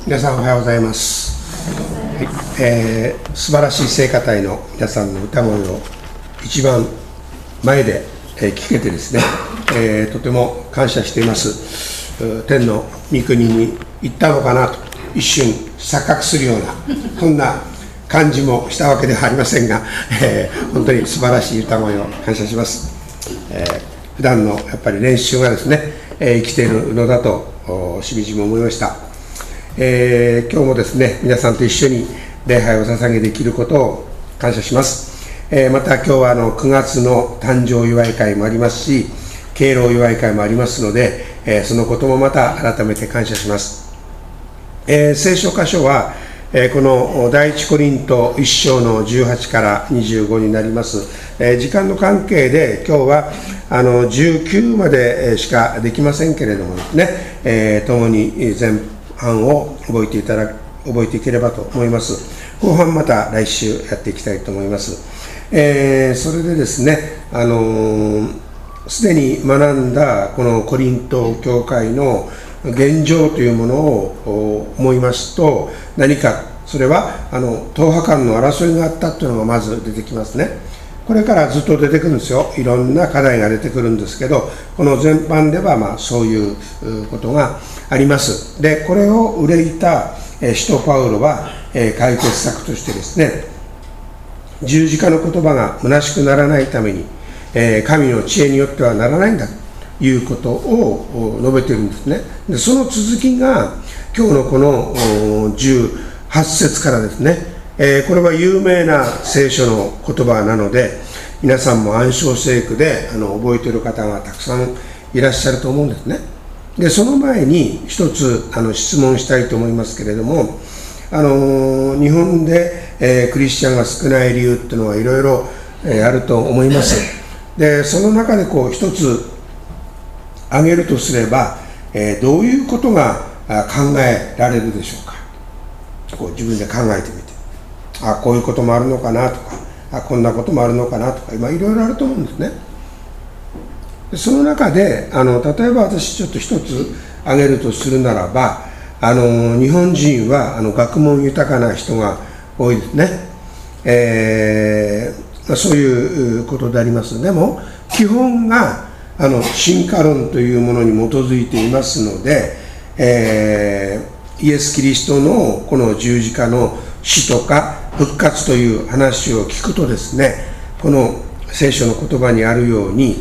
皆さんおはようございます。素晴らしい聖歌隊の皆さんの歌声を一番前で聞けてですね、とても感謝しています。天の御国に行ったのかなと一瞬錯覚するようなそんな感じもしたわけではありませんが、本当に素晴らしい歌声を感謝します。普段のやっぱり練習がですね、生きているのだとしみじみ思いました。今日もですね、皆さんと一緒に礼拝を捧げできることを感謝します。また今日は9月の誕生祝い会もありますし、敬老祝い会もありますので、そのこともまた改めて感謝します。聖書箇所は、この第一コリント1章の18から25になります。時間の関係で今日は19までしかできませんけれどもですね、共に前半を覚えていければと思います。後半また来週やっていきたいと思います。それでですね、すでに学んだこのコリント教会の現状というものを思いますと、何かそれは党派間の争いがあったというのがまず出てきますね。これからずっと出てくるんですよ。いろんな課題が出てくるんですけど、この全般ではそういうことがあります。で、これを憂いた使徒パウロは解決策としてですね、十字架の言葉が虚しくならないために神の知恵によってはならないんだということを述べているんですね。で、その続きが今日のこの18節からですね。これは有名な聖書の言葉なので、皆さんも暗唱聖句で覚えている方がたくさんいらっしゃると思うんですね。で、その前に一つ質問したいと思いますけれども、日本で、クリスチャンが少ない理由っていうのはいろいろあると思います。で、その中で一つ挙げるとすれば、どういうことが考えられるでしょうか。自分で考えてみて、こういうこともあるのかなとか、こんなこともあるのかなとか、いろいろあると思うんですね。その中で例えば私ちょっと一つ挙げるとするならば、日本人は学問豊かな人が多いですね。そういうことであります。でも基本が進化論というものに基づいていますので、イエス・キリストのこの十字架の死とか復活という話を聞くとですね、この聖書の言葉にあるように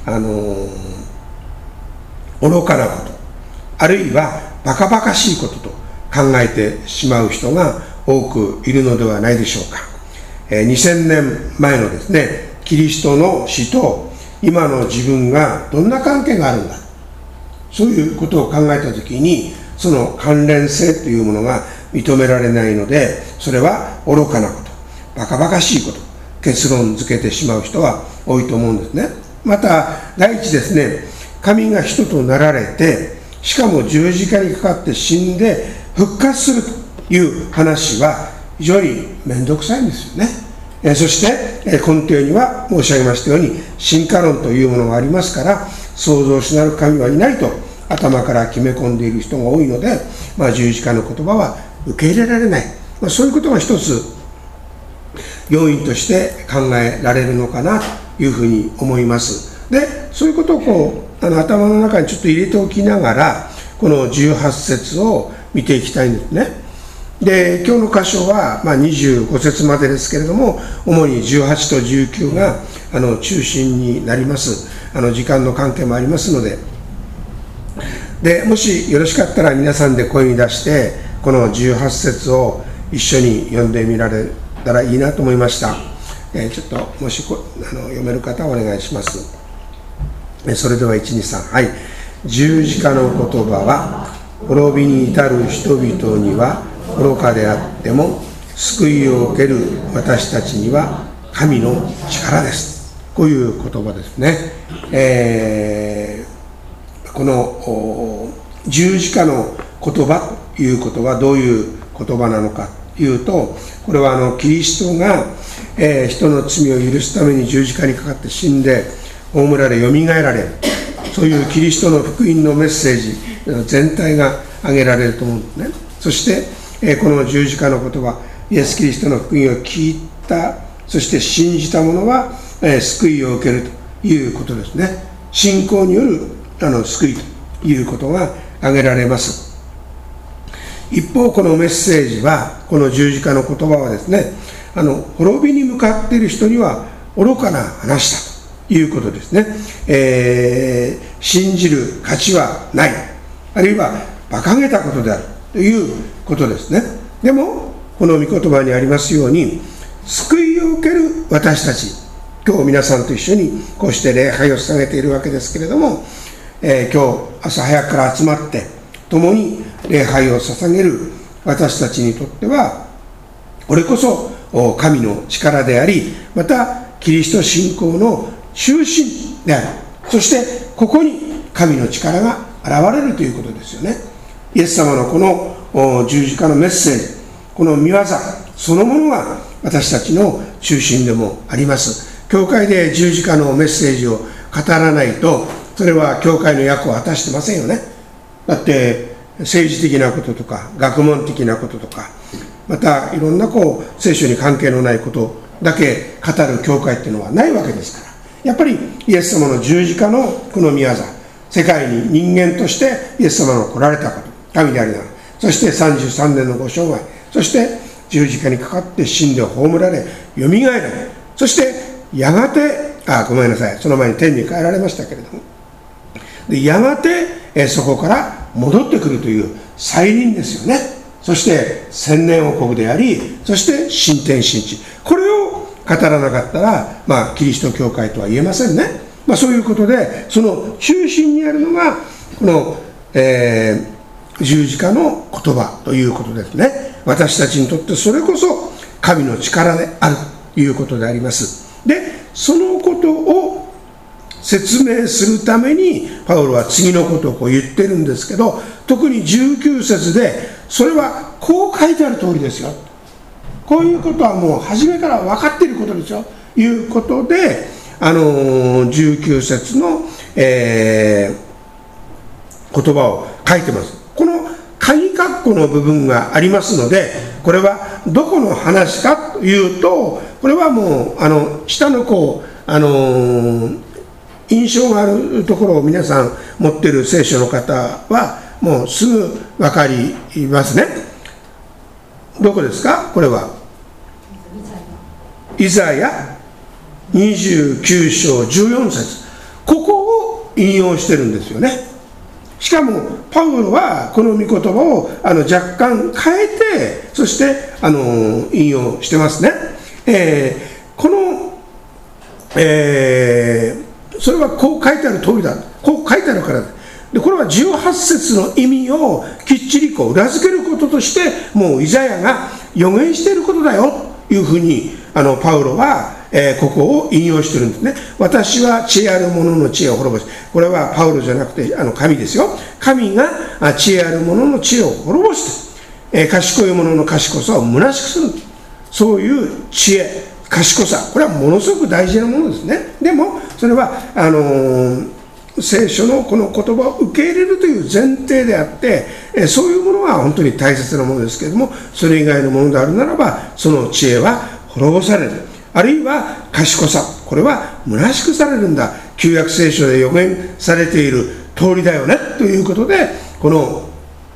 愚かなこと、あるいはバカバカしいことと考えてしまう人が多くいるのではないでしょうか。2000年前のですね、キリストの死と今の自分がどんな関係があるんだ、そういうことを考えたときに、その関連性というものが認められないので、それは愚かなこと、バカバカしいこと、結論付けてしまう人は多いと思うんですね。また第一ですね、神が人となられて、しかも十字架にかかって死んで復活するという話は非常に面倒くさいんですよね。そして根底には申し上げましたように進化論というものがありますから、創造主なる神はいないと頭から決め込んでいる人が多いので、十字架の言葉は受け入れられない、そういうことが一つ要因として考えられるのかなというふうに思います。で、そういうことを頭の中にちょっと入れておきながら、この18節を見ていきたいんですね。で、今日の箇所は25節までですけれども、主に18と19が中心になります。時間の関係もありますので、もしよろしかったら皆さんで声に出してこの18節を一緒に読んでみられたらいいなと思いました。ちょっともし読める方はお願いします。それでは1、2、3、はい。十字架の言葉は滅びに至る人々には愚かであっても、救いを受ける私たちには神の力です。こういう言葉ですね。この十字架の言葉ということはどういう言葉なのかというと、これはキリストが、人の罪を許すために十字架にかかって死んで葬られよみがえられる、そういうキリストの福音のメッセージ全体が挙げられると思うんですね。 そして、この十字架の言葉、イエス・キリストの福音を聞いた、そして信じた者は、救いを受けるということですね。信仰による救いということが挙げられます。一方、このメッセージは、この十字架の言葉はですね、滅びに向かっている人には愚かな話だということですね。信じる価値はない、あるいは馬鹿げたことであるということですね。でもこの御言葉にありますように、救いを受ける私たち、今日皆さんと一緒にこうして礼拝を捧げているわけですけれども、今日朝早くから集まって共に礼拝を捧げる私たちにとっては、これこそ神の力であり、またキリスト信仰の中心である。そしてここに神の力が現れるということですよね。イエス様のこの十字架のメッセージ、この御業そのものが私たちの中心でもあります。教会で十字架のメッセージを語らないと、それは教会の役を果たしてませんよね。だって政治的なこととか学問的なこととか、またいろんな聖書に関係のないことだけ語る教会っていうのはないわけですから、やっぱりイエス様の十字架のこの御業、世界に人間としてイエス様の来られたこと、神でありながら、そして33年のご生涯、そして十字架にかかって死んで葬られ、よみがえられ、そしてやがて、ごめんなさい、その前に天に帰られましたけれども、でやがてそこから戻ってくるという再臨ですよね。そして千年王国であり、そして新天新地、これを語らなかったら、キリスト教会とは言えませんね。そういうことで、その中心にあるのがこの、十字架の言葉ということですね。私たちにとってそれこそ神の力であるということであります。で、そのことを説明するためにパウロは次のことを言ってるんですけど、特に19節でそれはこう書いてある通りですよ、こういうことはもう初めから分かっていることですよということで、19節の、言葉を書いてます。この鍵括弧の部分がありますので、これはどこの話かというと、これはもう下の印象があるところを皆さん持っている聖書の方はもうすぐ分かりますね。どこですか？これはイザヤ29章14節、ここを引用してるんですよね。しかもパウロはこの御言葉を若干変えて、そして引用してますね。この、それはこう書いてある通りだ、こう書いてあるからだ。でこれは18節の意味をきっちり裏付けることとして、もうイザヤが予言していることだよというふうにパウロはここを引用してるんですね。私は知恵ある者の知恵を滅ぼし、これはパウロじゃなくて神ですよ。神が知恵ある者の知恵を滅ぼして、賢い者の賢さを虚しくする、そういう知恵、賢さ、これはものすごく大事なものですね。でもそれは聖書のこの言葉を受け入れるという前提であって、そういうものは本当に大切なものですけれども、それ以外のものであるならば、その知恵は滅ぼされる、あるいは賢さ、これは虚しくされるんだ、旧約聖書で予言されている通りだよねということで、この、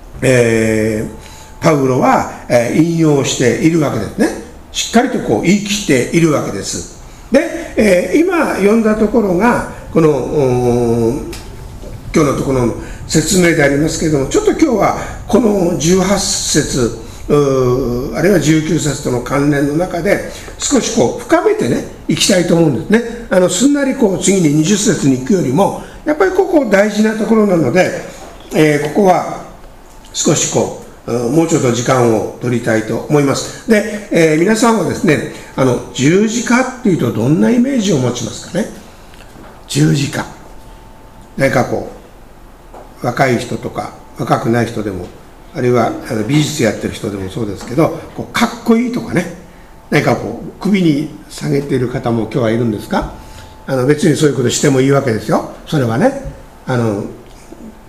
パウロは、引用しているわけですね。しっかりと言い切っているわけです。で、今読んだところがこの今日のところの説明でありますけれども、ちょっと今日はこの18節あるいは19節との関連の中で少し深めてねいきたいと思うんですね。すんなり次に20節に行くよりも、やっぱりここ大事なところなので、ここは少しもうちょっと時間を取りたいと思います。で、皆さんはですね、十字架っていうとどんなイメージを持ちますかね。十字架、何か若い人とか若くない人でも、あるいは美術やってる人でもそうですけど、かっこいいとかね、何か首に下げている方も今日はいるんですか。別にそういうことしてもいいわけですよ。それはね、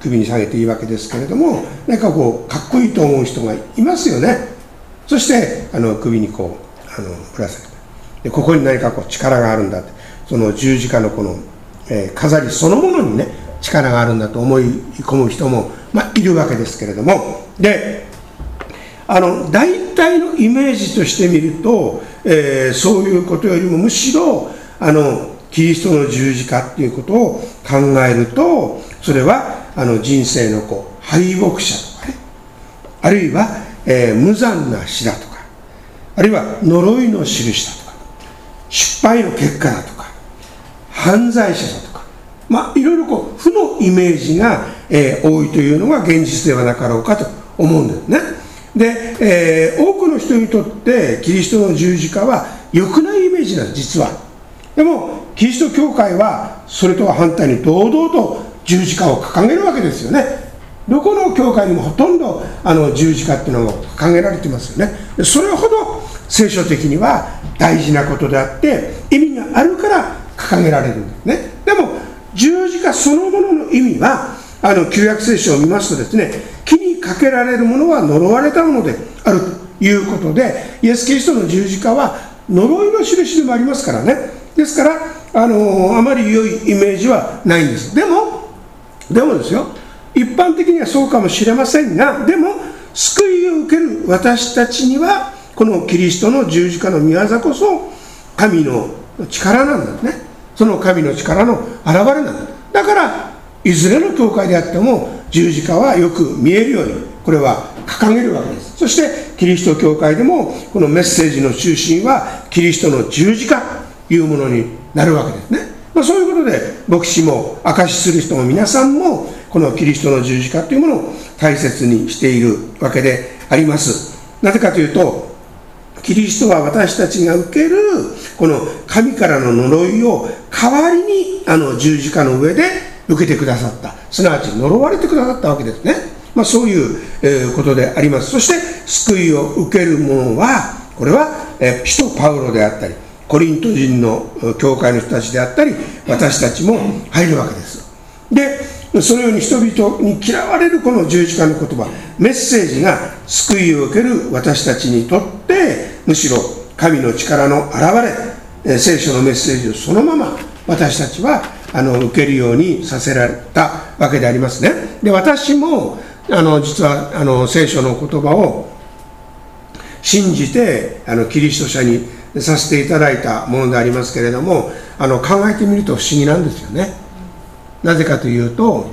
首に下げていいわけですけれども、なんかこうかっこいいと思う人がいますよね。そして首にこうぶら下げて、でここに何かこう力があるんだって、その十字架のこの、飾りそのものにね力があるんだと思い込む人も、いるわけですけれども、で大体のイメージとしてみると、そういうことよりもむしろキリストの十字架っていうことを考えると、それは人生の敗北者とかね、あるいは、無残な死だとか、あるいは呪いの印だとか、失敗の結果だとか、犯罪者だとか、いろいろ負のイメージが、多いというのが現実ではなかろうかと思うんですね。で、多くの人にとってキリストの十字架は良くないイメージなんです、実は。でもキリスト教会はそれとは反対に堂々と十字架を掲げるわけですよね。どこの教会にもほとんど十字架っていうのが掲げられてますよね。それほど聖書的には大事なことであって意味があるから掲げられるんですね。でも十字架そのものの意味は旧約聖書を見ますとですね、木にかけられるものは呪われたものであるということで、イエス・キリストの十字架は呪いの印でもありますからね。ですからあまり良いイメージはないんです。でもですよ、一般的にはそうかもしれませんが、でも救いを受ける私たちにはこのキリストの十字架の御業こそ神の力なんだね。その神の力の現れなんだ。だからいずれの教会であっても十字架はよく見えるようにこれは掲げるわけです。そしてキリスト教会でもこのメッセージの中心はキリストの十字架というものになるわけですね。そういうことで牧師も証しする人も皆さんもこのキリストの十字架というものを大切にしているわけであります。なぜかというと、キリストは私たちが受けるこの神からの呪いを代わりに十字架の上で受けてくださった、すなわち呪われてくださったわけですね。そういうことであります。そして救いを受ける者はこれは使徒パウロであったりコリント人の教会の人たちであったり私たちも入るわけです。でそのように人々に嫌われるこの十字架の言葉、メッセージが救いを受ける私たちにとってむしろ神の力の現れ、聖書のメッセージをそのまま私たちは受けるようにさせられたわけでありますね。で私も実は聖書の言葉を信じてキリスト者にさせていただいたものでありますけれども、考えてみると不思議なんですよね。なぜかというと、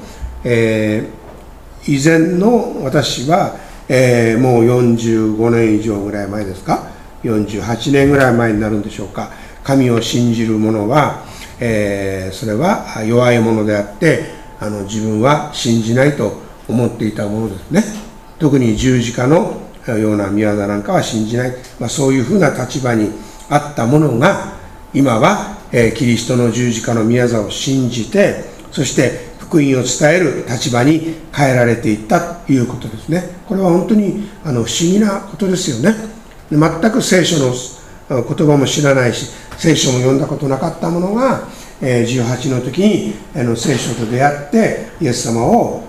以前の私は、もう45年以上ぐらい前ですか、48年ぐらい前になるんでしょうか、神を信じる者は、それは弱いものであって自分は信じないと思っていたものですね。特に十字架のような御業なんかは信じない、そういうふうな立場にあったものが今は、キリストの十字架の御業を信じて、そして福音を伝える立場に変えられていったということですね。これは本当に不思議なことですよね。全く聖書の言葉も知らないし聖書も読んだことなかったものが18の時に聖書と出会ってイエス様を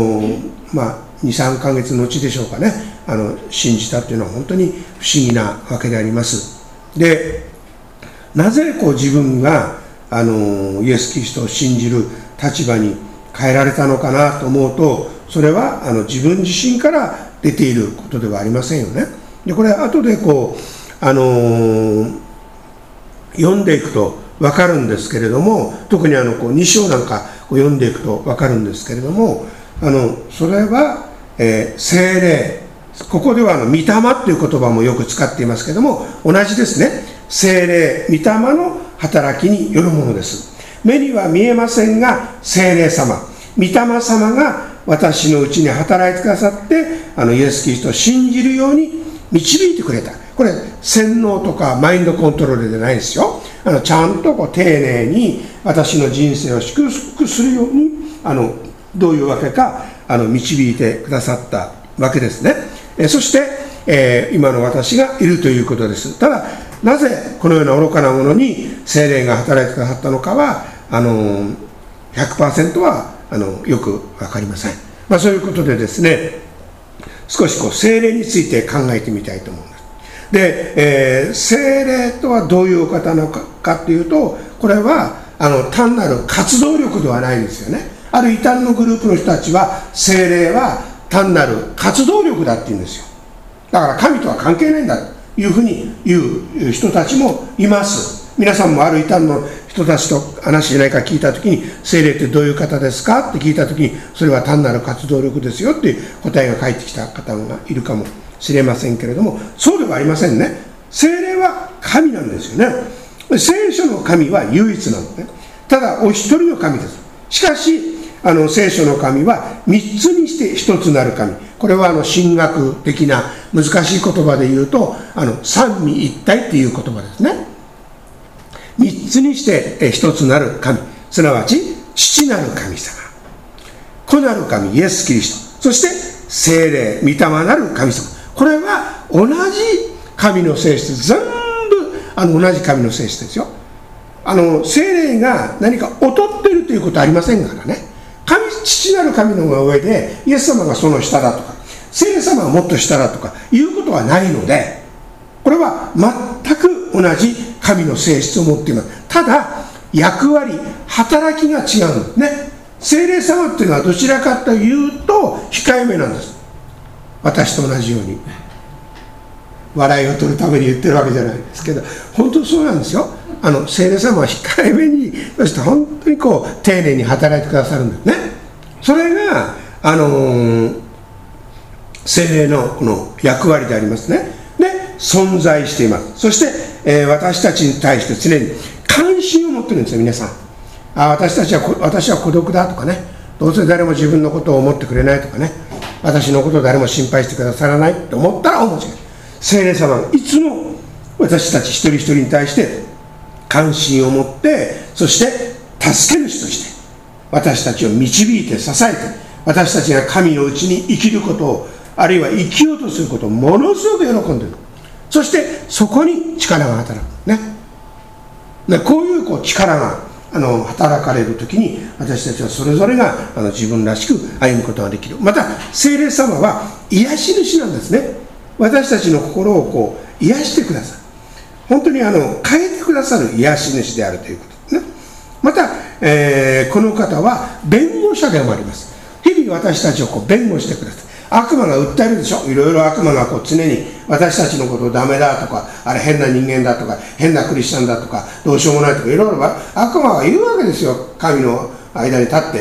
2,3 ヶ月のうちでしょうかね、信じたというのは本当に不思議なわけであります。でなぜ自分がイエス・キリストを信じる立場に変えられたのかなと思うと、それは自分自身から出ていることではありませんよね。でこれ後で読んでいくと分かるんですけれども、特に2章なんか読んでいくと分かるんですけれども、それは、聖霊、ここでは御霊という言葉もよく使っていますけれども同じですね。聖霊、御霊の働きによるものです。目には見えませんが聖霊様、御霊様が私のうちに働いてくださってイエス・キリストを信じるように導いてくれた。これ洗脳とかマインドコントロールでないですよ。ちゃんと丁寧に私の人生を祝福するようにどういうわけか導いてくださったわけですね。そして、今の私がいるということです。ただなぜこのような愚かなものに聖霊が働いてくださったのかは100% はよく分かりません。そういうことでですね、少し聖霊について考えてみたいと思います。で、聖霊とはどういうお方なのかというと、これは単なる活動力ではないんですよね。ある異端のグループの人たちは、聖霊は単なる活動力だって言うんですよ。だから神とは関係ないんだというふうに言う人たちもいます。皆さんもある異端の人たちと話しないか聞いたときに、聖霊ってどういう方ですかって聞いたときに、それは単なる活動力ですよっていう答えが返ってきた方がいるかもしれませんけれども、そうではありませんね。聖霊は神なんですよね。聖書の神は唯一なのね。ただお一人の神です。しかし聖書の神は3つにして1つなる神。これは神学的な難しい言葉で言うと三位一体っていう言葉ですね。3つにして1つなる神、すなわち父なる神様、子なる神イエス・キリスト、そして聖霊御霊なる神様。これは同じ神の性質、全部同じ神の性質ですよ。聖霊が何か劣っているということはありませんからね。父なる神の上でイエス様がその下だとか、聖霊様がもっと下だとかいうことはないので、これは全く同じ神の性質を持っています。ただ役割、働きが違うんですね。聖霊様っていうのはどちらかというと控えめなんです。私と同じように笑いを取るために言ってるわけじゃないですけど、本当にそうなんですよ。聖霊様は控えめに、そして本当に丁寧に働いてくださるんですね。それが聖霊のこの役割でありますね。で存在しています。そして、私たちに対して常に関心を持ってるんですよ。皆さん、私は孤独だとかね、どうせ誰も自分のことを思ってくれないとかね、私のことを誰も心配してくださらないと思ったら大間違い。聖霊様がいつも私たち一人一人に対して関心を持って、そして助け主として私たちを導いて支えて、私たちが神のうちに生きることを、あるいは生きようとすることをものすごく喜んでいる。そしてそこに力が働くね。こういう力が働かれるときに、私たちはそれぞれが自分らしく歩むことができる。また聖霊様は癒し主なんですね。私たちの心を癒してくださる、本当に変えてくださる癒し主であるということですね。また、この方は弁護者でもあります。日々私たちを弁護してください。悪魔が訴えるでしょ。いろいろ悪魔が常に私たちのことをダメだとか、あれ変な人間だとか、変なクリスチャンだとか、どうしようもないとか、いろいろ悪魔が言うわけですよ。神の間に立って、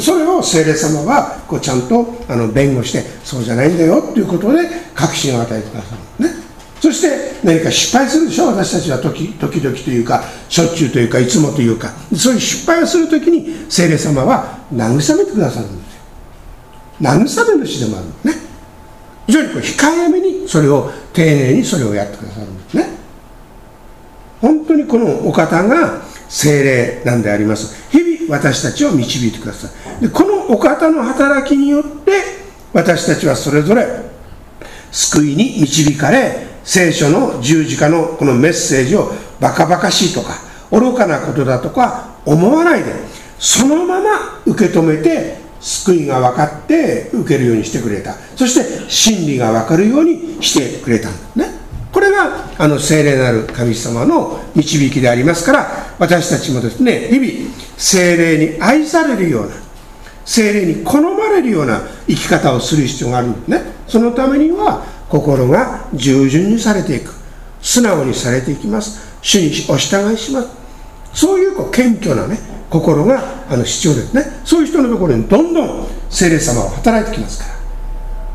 それを聖霊様はちゃんと弁護して、そうじゃないんだよということで確信を与えてくださるね。そして何か失敗するでしょ。私たちは時々というか、しょっちゅうというか、いつもというか、そういう失敗をするときに聖霊様は慰めてくださるんですよ。慰め主でもあるんですね。非常に控えめにそれを丁寧にそれをやってくださるんですね。本当にこのお方が聖霊なんであります。日々私たちを導いてください。でこのお方の働きによって私たちはそれぞれ救いに導かれ、聖書の十字架のこのメッセージをバカバカしいとか愚かなことだとか思わないで、そのまま受け止めて救いが分かって受けるようにしてくれた。そして真理が分かるようにしてくれたんですね。これが聖霊なる神様の導きでありますから、私たちもですね、日々聖霊に愛されるような、聖霊に好まれるような生き方をする必要があるんですね。そのためには心が従順にされていく、素直にされていきます、主にお従いします、そういう謙虚なね心が必要ですね。そういう人のところにどんどん聖霊様は働いてきますから。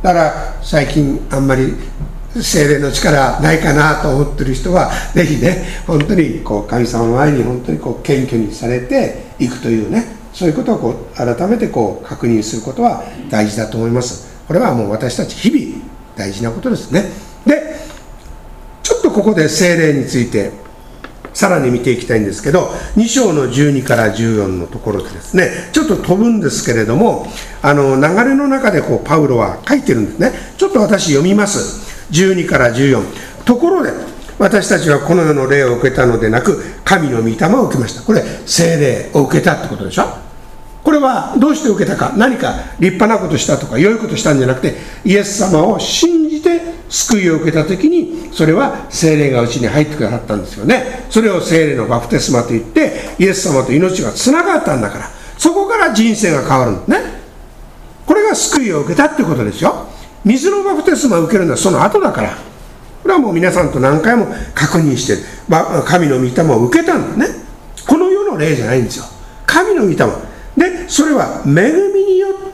だから最近あんまり聖霊の力ないかなと思ってる人は、ぜひね、本当に神様の前に本当に謙虚にされていくというね、そういうことを改めて確認することは大事だと思います。これはもう私たち日々大事なことですね。で、ちょっとここで聖霊についてさらに見ていきたいんですけど、2章の12から14のところでですね、ちょっと飛ぶんですけれども、流れの中でパウロは書いてるんですね。ちょっと私読みます。12から14。ところで私たちはこの世の霊を受けたのでなく、神の御霊を受けました。これ聖霊を受けたってことでしょ。 これはどうして受けたか、何か立派なことしたとか良いことしたんじゃなくて、イエス様を信じて救いを受けたときに、それは聖霊がうちに入ってくださったんですよね。それを聖霊のバプテスマといって、イエス様と命がつながったんだから、そこから人生が変わるんですね。これが救いを受けたってことですよ。水のバプテスマを受けるのはその後だから、これはもう皆さんと何回も確認して、神の御霊を受けたんだね。この世の霊じゃないんですよ。神の御霊で、それは恵みによって、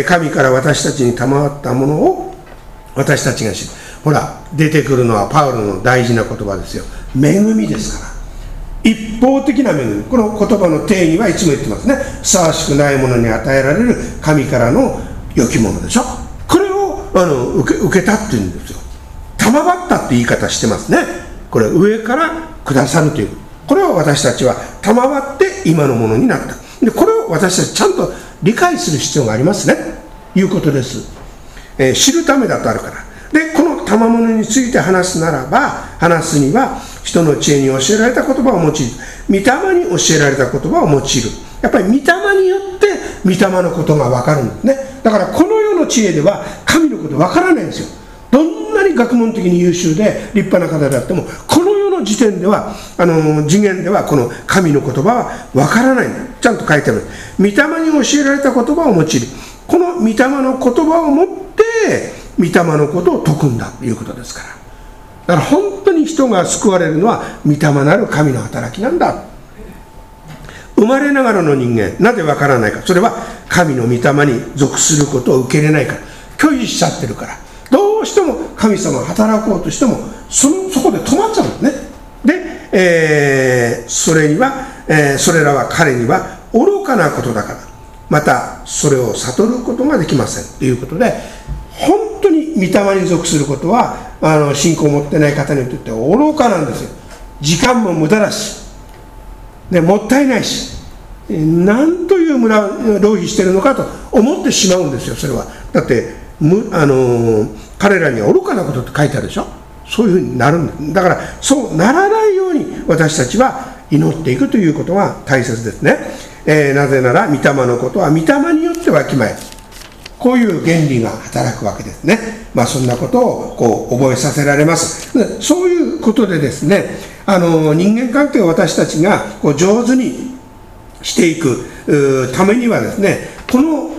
神から私たちに賜ったものを私たちが知る。ほら、出てくるのはパウロの大事な言葉ですよ。恵みですから。一方的な恵み。この言葉の定義はいつも言ってますね。ふさわしくないものに与えられる神からの良きものでしょ。これを受けたっていうんですよ。賜ったって言い方してますね。これ上からくださるという。これを私たちは賜って今のものになった。で、これを私たちちゃんと理解する必要がありますね。いうことです。知るためだとあるから。で、この賜物について話すには、人の知恵に教えられた言葉を用いる。御霊に教えられた言葉を用いる。やっぱり御霊によって御霊のことが分かるんですね。だからこの世の知恵では神のこと分からないんですよ。どんなに学問的に優秀で立派な方であっても、この世の時点では次元ではこの神の言葉は分からない。ちゃんと書いてある。御霊に教えられた言葉を用いる。この御霊の言葉を持って御霊のことを説くんだということですから。だから本当に人が救われるのは御霊なる神の働きなんだ。生まれながらの人間、なぜわからないか。それは神の御霊に属することを受け入れないから、拒否しちゃってるから、どうしても神様が働こうとしてもそこで止まっちゃうんですね。で、それらは彼には愚かなことだから、またそれを悟ることができませんということで、本当に御霊に属することは信仰を持ってない方にとっては愚かなんですよ。時間も無駄だし、でもったいないし、なんという浪費してるのかと思ってしまうんですよ。それはだって彼らには愚かなことって書いてあるでしょ。そういうふうになるんだ。だからそうならないように私たちは祈っていくということが大切ですね。なぜなら御霊のことは御霊によってわきまえる。こういう原理が働くわけですね。そんなことを覚えさせられます。そういうことでですね、人間関係を私たちが上手にしていくためにはですね、この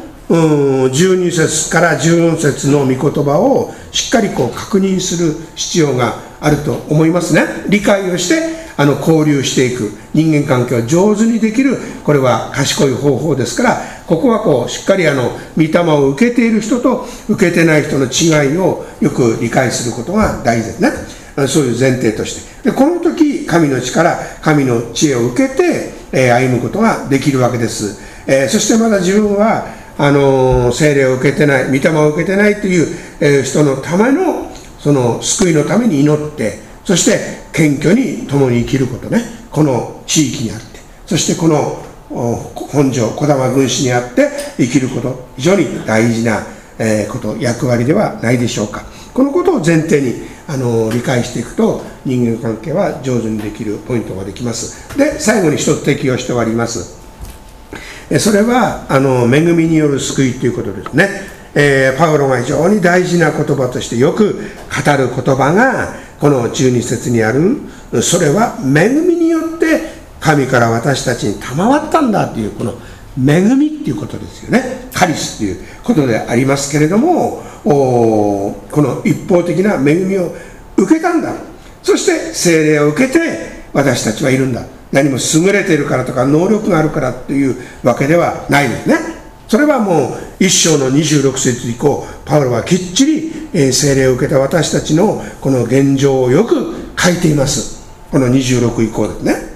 12節から14節の御言葉をしっかり確認する必要があると思いますね。理解をして交流していく人間関係を上手にできる、これは賢い方法ですから、ここはしっかり御霊を受けている人と受けてない人の違いをよく理解することが大事ですね。そういう前提として、でこの時神の力、神の知恵を受けて、歩むことができるわけです。そしてまだ自分は聖霊を受けてない、御霊を受けてないという、人のためのその救いのために祈って、そして謙虚に共に生きることね。この地域にあって、そしてこの本庄児玉軍師にあって生きること、非常に大事な役割ではないでしょうか。このことを前提に理解していくと、人間関係は上手にできるポイントができます。で、最後に一つ適用して終わります。それは恵みによる救いということですね。パウロが非常に大事な言葉としてよく語る言葉がこの12節にある。それは恵みによって神から私たちに賜ったんだという、この恵みっていうことですよね。カリスということでありますけれども、この一方的な恵みを受けたんだ。そして聖霊を受けて私たちはいるんだ。何も優れているからとか能力があるからというわけではないですね。それはもう一章の26節以降、パウロはきっちり聖霊を受けた私たちのこの現状をよく書いています。この26以降ですね。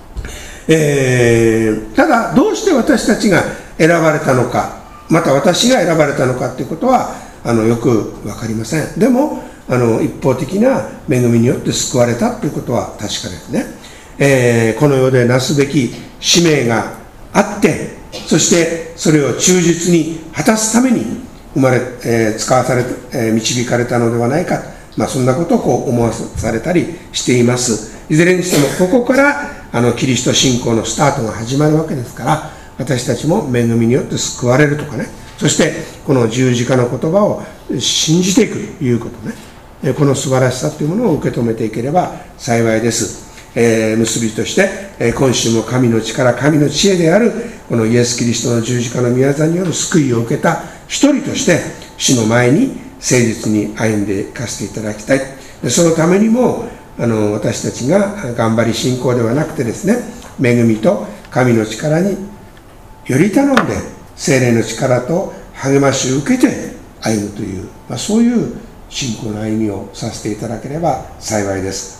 ただどうして私たちが選ばれたのか、また私が選ばれたのかということはよく分かりません。でも一方的な恵みによって救われたということは確かですね。この世でなすべき使命があって、そしてそれを忠実に果たすために使わされ導かれたのではないか、そんなことを思わされたりしています。いずれにしてもここからキリスト信仰のスタートが始まるわけですから、 私たちも恵みによって救われるとかね、そしてこの十字架の言葉を信じていくということね、この素晴らしさというものを受け止めていければ幸いです。結びとして、今週も神の力、神の知恵であるこのイエス・キリストの十字架の御業による救いを受けた一人として主の前に誠実に歩んでいかせていただきたい。でそのためにも私たちが頑張り信仰ではなくてですね、恵みと神の力により頼んで聖霊の力と励ましを受けて歩むという、そういう信仰の歩みをさせていただければ幸いです。